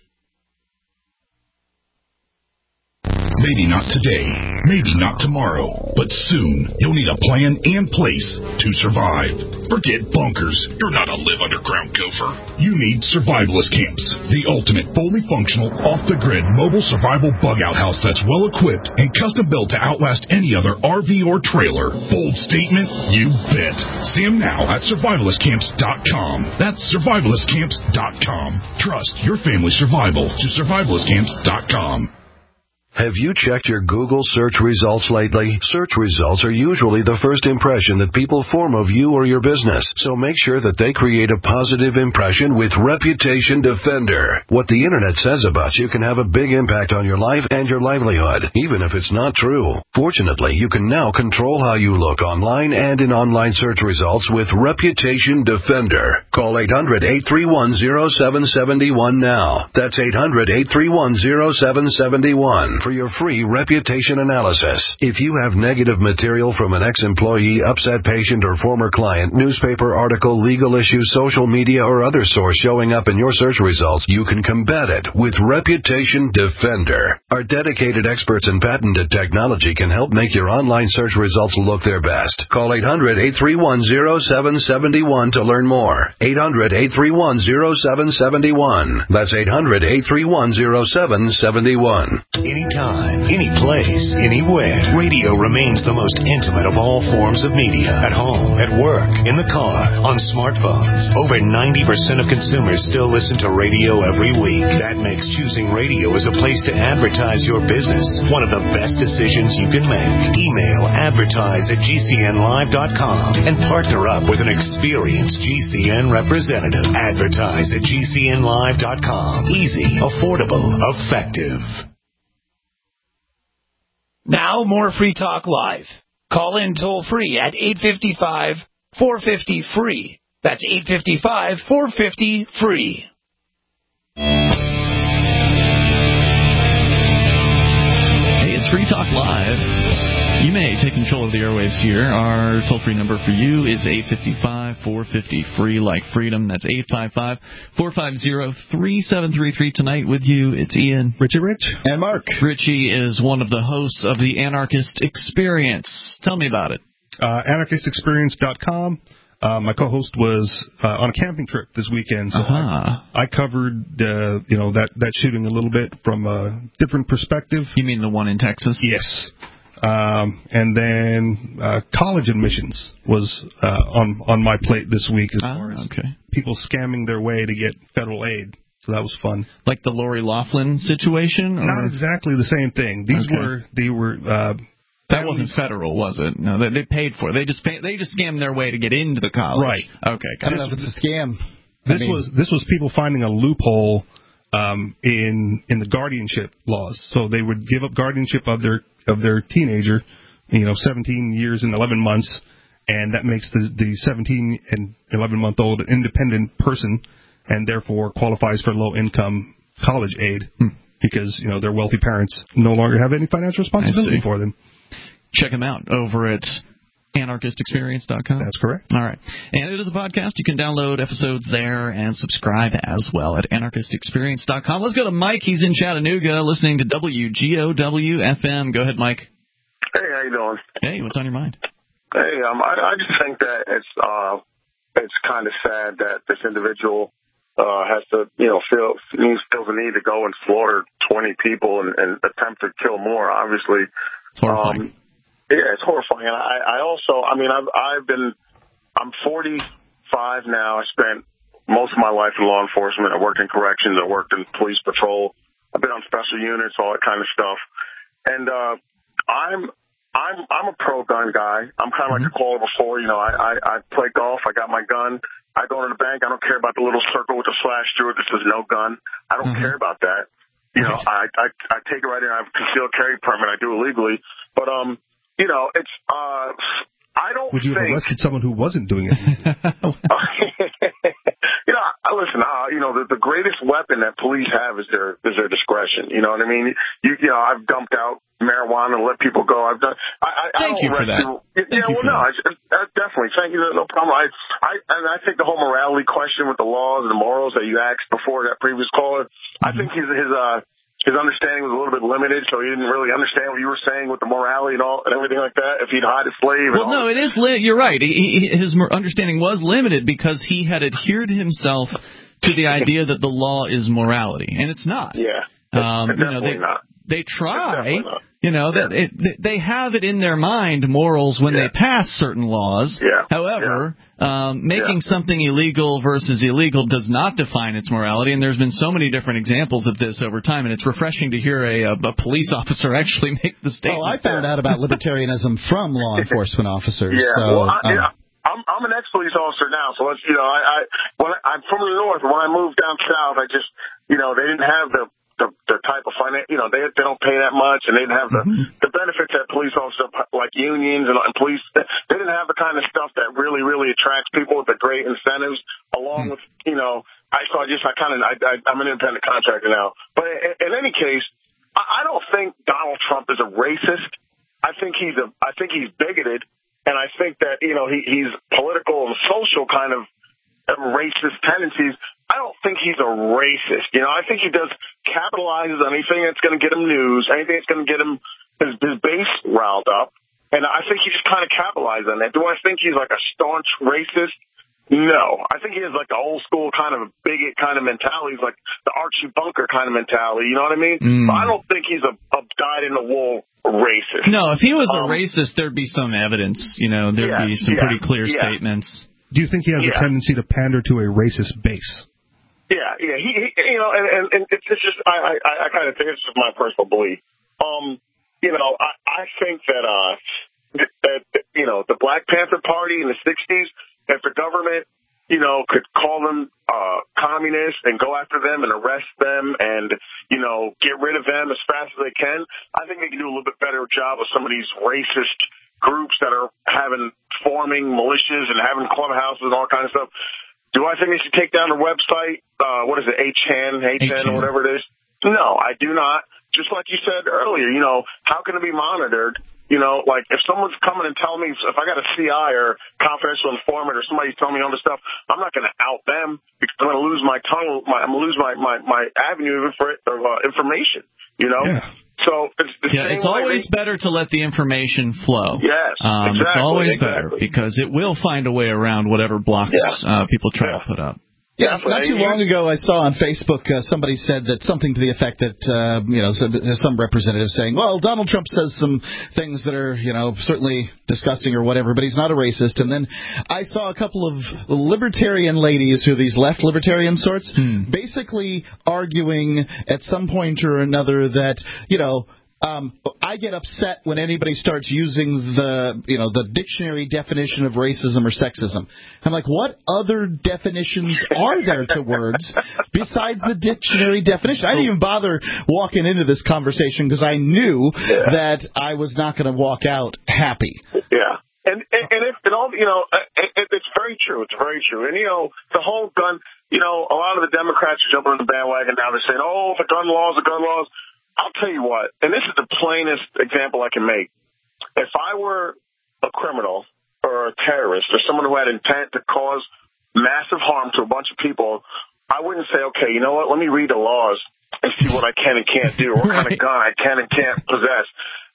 Maybe not today, maybe not tomorrow, but soon you'll need a plan and place to survive. Forget bunkers. You're not a live underground gopher. You need survivalist camps, the ultimate fully functional, off-the-grid mobile survival bug-out house that's well-equipped and custom-built to outlast any other R V or trailer. Bold statement? You bet. See them now at survivalist camps dot com. That's survivalist camps dot com. Trust your family's survival to survivalist camps dot com. Have you checked your Google search results lately? Search results are usually the first impression that people form of you or your business, so make sure that they create a positive impression with Reputation Defender. What the internet says about you can have a big impact on your life and your livelihood, even if it's not true. Fortunately, you can now control how you look online and in online search results with Reputation Defender. Call eight hundred, eight three one, zero seven seven one now. That's eight hundred, eight three one, zero seven seven one. For your free reputation analysis. If you have negative material from an ex-employee, upset patient, or former client, newspaper article, legal issue, social media, or other source showing up in your search results, you can combat it with Reputation Defender. Our dedicated experts in patented technology can help make your online search results look their best. Call eight hundred, eight three one, zero seven seven one to learn more. eight hundred, eight three one, zero seven seven one. That's eight hundred, eight three one, zero seven seven one. Anytime, any place, anywhere, radio remains the most intimate of all forms of media. At home, at work, in the car, on smartphones. Over ninety percent of consumers still listen to radio every week. That makes choosing radio as a place to advertise your business one of the best decisions you can make. Email advertise at G C N live dot com and partner up with an experienced G C N representative. Advertise at G C N live dot com. Easy, affordable, effective. Now, more Free Talk Live. Call in toll free at eight five five, four five zero, free. That's eight five five, four five zero, free. Hey, it's Free Talk Live. You may take control of the airwaves here. Our toll-free number for you is eight five five, four five zero, free, like freedom. That's eight five five, four five zero, three seven three three. Tonight with you, it's Ian. Richie Rich. And Mark. Richie is one of the hosts of the Anarchist Experience. Tell me about it. Uh, anarchist experience dot com. Uh, my co-host was uh, on a camping trip this weekend, so uh-huh. I, I covered uh, you know that, that shooting a little bit from a different perspective. You mean the one in Texas? Yes. Um, and then uh, college admissions was uh, on on my plate this week as oh, far as okay. people scamming their way to get federal aid. So that was fun. Like the Lori Loughlin situation? Or? Not exactly the same thing. These okay. were they were. Uh, that wasn't federal, was it? No, they, they paid for it. They just pay, they just scammed their way to get into the college. Right. Okay. I don't know if it's a scam. This I mean, was this was people finding a loophole um, in in the guardianship laws. So they would give up guardianship of their of their teenager, you know, seventeen years and eleven months, and that makes the the seventeen and eleven month old an independent person, and therefore qualifies for low income college aid hmm. because you know their wealthy parents no longer have any financial responsibility for them. Check them out over at anarchist experience dot com. That's correct. All right. And it is a podcast. You can download episodes there and subscribe as well at anarchist experience dot com. Let's go to Mike. He's in Chattanooga listening to W G O W F M. Go ahead, Mike. Hey, how you doing? Hey, what's on your mind? Hey, um, I, I just think that it's uh, it's kind of sad that this individual uh, has to, you know, feel feels the need to go and slaughter twenty people and, and attempt to kill more. Obviously, it's horrifying. Um, Yeah, it's horrifying. And I, I also, I mean, I've, I've been, I'm forty-five now. I spent most of my life in law enforcement. I worked in corrections. I worked in police patrol. I've been on special units, all that kind of stuff. And, uh, I'm, I'm, I'm a pro-gun guy. I'm kind of mm-hmm. like a caller before, you know, I, I, I play golf. I got my gun. I go to the bank. I don't care about the little circle with the slash through it that says no gun. I don't mm-hmm. care about that. You know, I, I, I take it right in. I have a concealed carry permit. I do illegally. But, um, you know, it's, uh, I don't would you have think, arrested someone who wasn't doing it? You know, I listen. Uh, you know, the, the greatest weapon that police have is their is their discretion. You know what I mean? You, you know, I've dumped out marijuana and let people go. I've done. I, I, Thank I you for that. People. Thank yeah, you well, for no, that. I, I, definitely. Thank you. No problem. I, I, and I think the whole morality question with the laws and the morals that you asked before that previous caller, mm-hmm. I think his his uh. His understanding was a little bit limited, so he didn't really understand what you were saying with the morality and all and everything like that. If he'd hide a slave, well, and all no, it is. Li- you're right. He, he, his understanding was limited because he had adhered himself to the idea that the law is morality, and it's not. Yeah, um, it's you know, they, not. They try. You know, that it, they have it in their mind, morals, when yeah. they pass certain laws. Yeah. However, yeah. Um, making yeah. something illegal versus illegal does not define its morality, and there's been so many different examples of this over time, and it's refreshing to hear a, a police officer actually make the statement. Oh, I found out about libertarianism from law enforcement officers. Yeah, so, well, I, um, yeah. I'm, I'm an ex-police officer now, so let's, you know, I, I when I, I'm from the north. When I moved down south, I just, you know, they didn't have the the, the type of finance, you know, they they don't pay that much, and they didn't have the mm-hmm. the benefits that police officers like unions and, and police. They didn't have the kind of stuff that really really attracts people with the great incentives, along mm-hmm. with, you know, I so I just I kind of I, I I'm an independent contractor now, but in, in any case, I, I don't think Donald Trump is a racist. I think he's a I think he's bigoted. And I think that, you know, he, he's political and social kind of racist tendencies. I don't think he's a racist. You know, I think he does capitalizes on anything that's going to get him news, anything that's going to get him his, his base riled up. And I think he just kind of capitalizes on that. Do I think he's like a staunch racist? No. I think he has like the old school kind of bigot kind of mentality. He's like the Archie Bunker kind of mentality. You know what I mean? Mm. But I don't think he's a, a dyed-in-the-wool racist. No, if he was um, a racist, there'd be some evidence. You know, there'd yeah, be some yeah, pretty clear yeah. statements. Do you think he has yeah. a tendency to pander to a racist base? Yeah, yeah. He, he you know, and, and, and it's just I, I, I kind of think it's just my personal belief. Um, you know, I, I think that uh, that you know, the Black Panther Party in the sixties, if the government, you know, could call them uh, communists and go after them and arrest them and, you know, get rid of them as fast as they can, I think they can do a little bit better job with some of these racist groups that are having forming militias and having clubhouses and all kinds of stuff. Do I think they should take down their website? Uh, what is it, H N, H N, or whatever it is? No, I do not. Just like you said earlier, you know, how can it be monitored? You know, like if someone's coming and telling me, if I got a C I or confidential informant or somebody's telling me all this stuff, I'm not going to out them because I'm going to lose my tongue. My, I'm going to lose my, my, my avenue of uh, information, you know? Yeah. So it's the yeah, same it's always they, better to let the information flow. Yes, um, exactly, It's always exactly. better because it will find a way around whatever blocks yeah. uh, people try yeah. to put up. Yeah, not too long ago I saw on Facebook uh, somebody said that something to the effect that, uh, you know, some, some representative saying, well, Donald Trump says some things that are, you know, certainly disgusting or whatever, but he's not a racist. And then I saw a couple of libertarian ladies, who are these left libertarian sorts, hmm. basically arguing at some point or another that, you know, Um, I get upset when anybody starts using the, you know, the dictionary definition of racism or sexism. I'm like, what other definitions are there to words besides the dictionary definition? I didn't even bother walking into this conversation because I knew yeah. that I was not going to walk out happy. Yeah. And, and, and it, it all, you know, it, it's very true. It's very true. And, you know, the whole gun, you know, a lot of the Democrats are jumping on the bandwagon now. They're saying, oh, the gun laws, the gun laws. I'll tell you what, and this is the plainest example I can make. If I were a criminal or a terrorist or someone who had intent to cause massive harm to a bunch of people, I wouldn't say, okay, you know what, let me read the laws and see what I can and can't do, or what kind of gun I can and can't possess.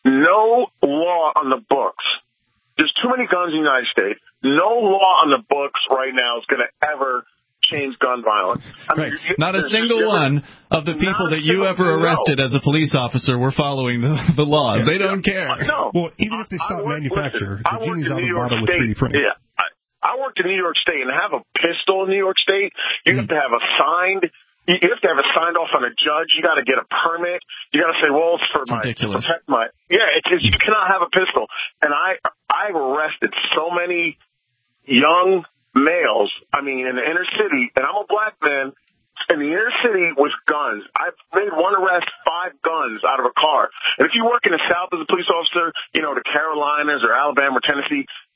No law on the books. There's too many guns in the United States. No law on the books right now is going to ever change gun violence. I mean, right. Not a single one of the people that you ever arrested no. as a police officer were following the, the laws. Yeah. They don't care. No. Well, even if they stop worked, manufacture, listen, the genie's out of the bottle with State. three D printing. Yeah. I, I worked in New York State, and to have a pistol in New York State, you mm. have to have a signed, you have to have it signed off on a judge. You got to get a permit. You got to say, well, it's for my, ridiculous. protect my, yeah, it's, it's, you cannot have a pistol. And I, I've arrested so many young males, I mean, in the inner city, and I'm a black man, in the inner city with guns. I've made one arrest, five guns out of a car. And if you work in the South as a police officer, you know, the Carolinas or Alabama or Tennessee,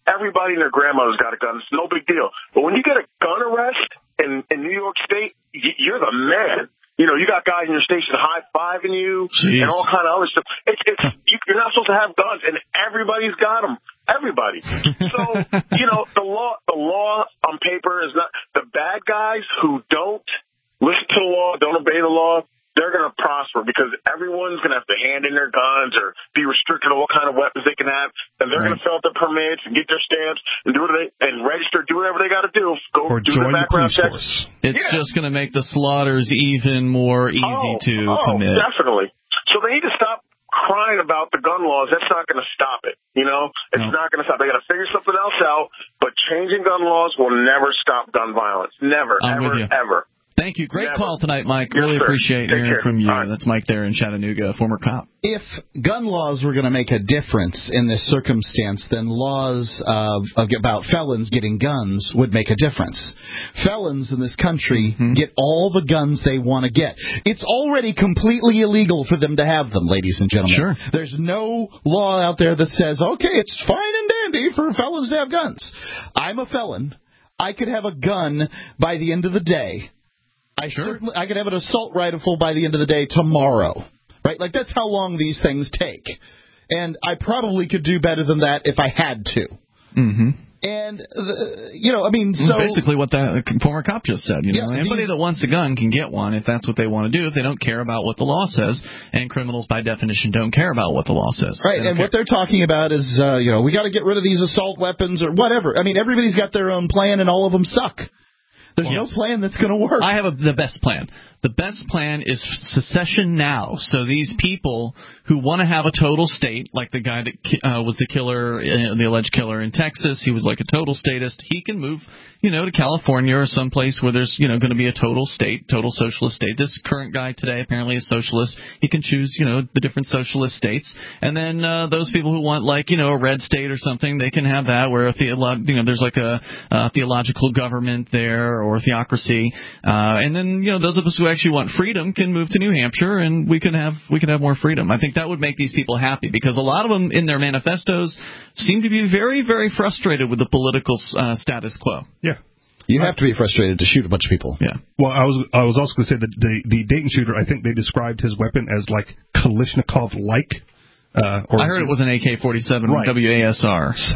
everybody and their grandmother's got a gun. It's no big deal. But when you get a gun arrest in, in New York State, you're the man. You know, you got guys in your station high-fiving you Jeez. and all kind of other stuff. It's, it's, you, you're not supposed to have guns, and everybody's got them. Everybody. So, you know, the law, the law on paper is not – the bad guys who don't listen to the law, don't obey the law, they're going to prosper because everyone's going to have to hand in their guns or be restricted to what kind of weapons they can have, and they're right. going to fill out their permits and get their stamps and do what they and register, do whatever they got to do. Go or do join the background the checks. It's yeah. just going to make the slaughters even more easy oh, to oh, commit. Definitely. So they need to stop crying about the gun laws. That's not going to stop it. You know, it's no. not going to stop. They got to figure something else out. But changing gun laws will never stop gun violence. Never, I'm ever, ever. Thank you. Great Never. call tonight, Mike. Yes, really sir. appreciate Take hearing care. from you. Right. That's Mike there in Chattanooga, former cop. If gun laws were going to make a difference in this circumstance, then laws uh, about felons getting guns would make a difference. Felons in this country mm-hmm. get all the guns they want to get. It's already completely illegal for them to have them, ladies and gentlemen. Sure. There's no law out there that says, okay, it's fine and dandy for felons to have guns. I'm a felon. I could have a gun by the end of the day. I sure. certainly I could have an assault rifle by the end of the day tomorrow, right? Like that's how long these things take, and I probably could do better than that if I had to. Mm-hmm. And the, you know, I mean, so basically what the former cop just said. You know, yeah, anybody these, that wants a gun can get one if that's what they want to do. If they don't care about what the law says, and criminals by definition don't care about what the law says. Right, and care. what they're talking about is, uh, you know, we got to get rid of these assault weapons or whatever. I mean, everybody's got their own plan, and all of them suck. There's yes. no plan that's going to work. I have a, the best plan. The best plan is secession now. So these people who want to have a total state, like the guy that uh, was the killer, uh, the alleged killer in Texas, he was like a total statist. He can move, you know, to California or someplace where there's, you know, going to be a total state, total socialist state. This current guy today apparently is socialist. He can choose, you know, the different socialist states. And then uh, those people who want, like, you know, a red state or something, they can have that where, a theolo- you know, there's like a, a theological government there or theocracy. Uh, and then, you know, those of us who actually want freedom can move to New Hampshire, and we can have we can have more freedom. I think that would make these people happy because a lot of them in their manifestos seem to be very, very frustrated with the political uh, status quo. Yeah. You have to be frustrated to shoot a bunch of people. Yeah. Well, I was I was also going to say that the the Dayton shooter, I think they described his weapon as like Kalashnikov-like. Uh, or, I heard it was an A K forty-seven right. W A S R. So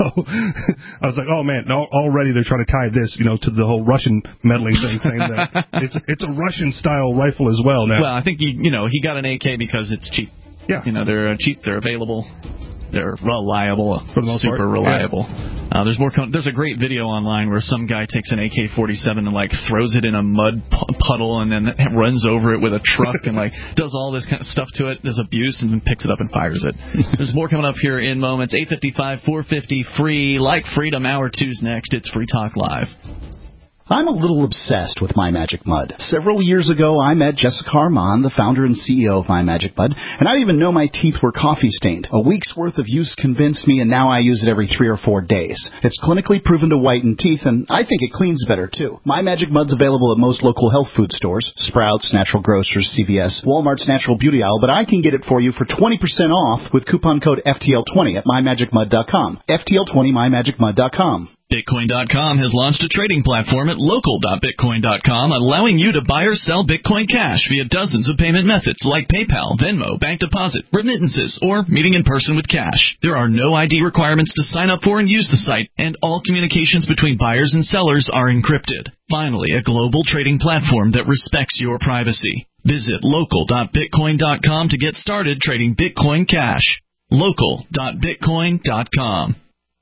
I was like, oh man, no, already they're trying to tie this, you know, to the whole Russian meddling thing, saying that it's it's a Russian style rifle as well now. Well, I think he, you know, he got an A K because it's cheap. Yeah. You know, they're uh, cheap, they're available. They're reliable, for the most super part. reliable. Yeah. Uh, there's more. Con- there's a great video online where some guy takes an A K forty-seven and like throws it in a mud pu- puddle and then runs over it with a truck and like does all this kind of stuff to it. There's abuse and then picks it up and fires it. There's more coming up here in moments. eight fifty-five, four fifty, free. Like Freedom, hour two's next. It's Free Talk Live. I'm a little obsessed with My Magic Mud. Several years ago, I met Jessica Armand, the founder and C E O of My Magic Mud, and I didn't even know my teeth were coffee stained. A week's worth of use convinced me, and now I use it every three or four days. It's clinically proven to whiten teeth, and I think it cleans better, too. My Magic Mud's available at most local health food stores, Sprouts, Natural Grocers, C V S, Walmart's Natural Beauty Aisle, but I can get it for you for twenty percent off with coupon code F T L twenty at my magic mud dot com. F T L twenty, my magic mud dot com. Bitcoin dot com has launched a trading platform at local dot bitcoin dot com, allowing you to buy or sell Bitcoin Cash via dozens of payment methods like PayPal, Venmo, bank deposit, remittances, or meeting in person with cash. There are no I D requirements to sign up for and use the site, and all communications between buyers and sellers are encrypted. Finally, a global trading platform that respects your privacy. Visit local dot bitcoin dot com to get started trading Bitcoin Cash. local dot bitcoin dot com.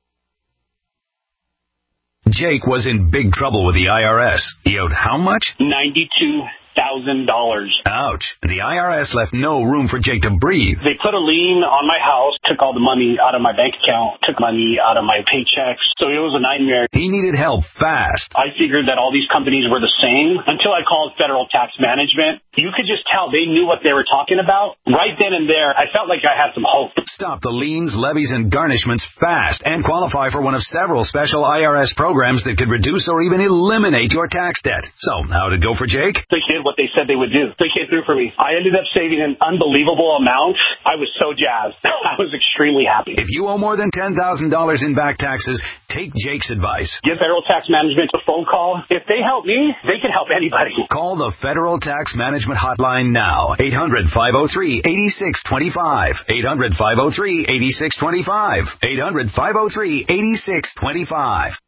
Jake was in big trouble with the I R S. He owed how much? ninety-two thousand dollars. Ouch. The I R S left no room for Jake to breathe. They put a lien on my house, took all the money out of my bank account, took money out of my paychecks. So it was a nightmare. He needed help fast. I figured that all these companies were the same until I called Federal Tax Management. You could just tell they knew what they were talking about. Right then and there, I felt like I had some hope. Stop the liens, levies, and garnishments fast and qualify for one of several special I R S programs that could reduce or even eliminate your tax debt. So, how'd it go for Jake? The kid what they said they would do. They came through for me. I ended up saving an unbelievable amount. I was so jazzed. I was extremely happy. If you owe more than ten thousand dollars in back taxes, take Jake's advice. Give Federal Tax Management a phone call. If they help me, they can help anybody. Call the Federal Tax Management Hotline now. eight hundred, five oh three, eight six two five. eight hundred, five oh three, eight six two five. eight hundred, five oh three, eight six two five.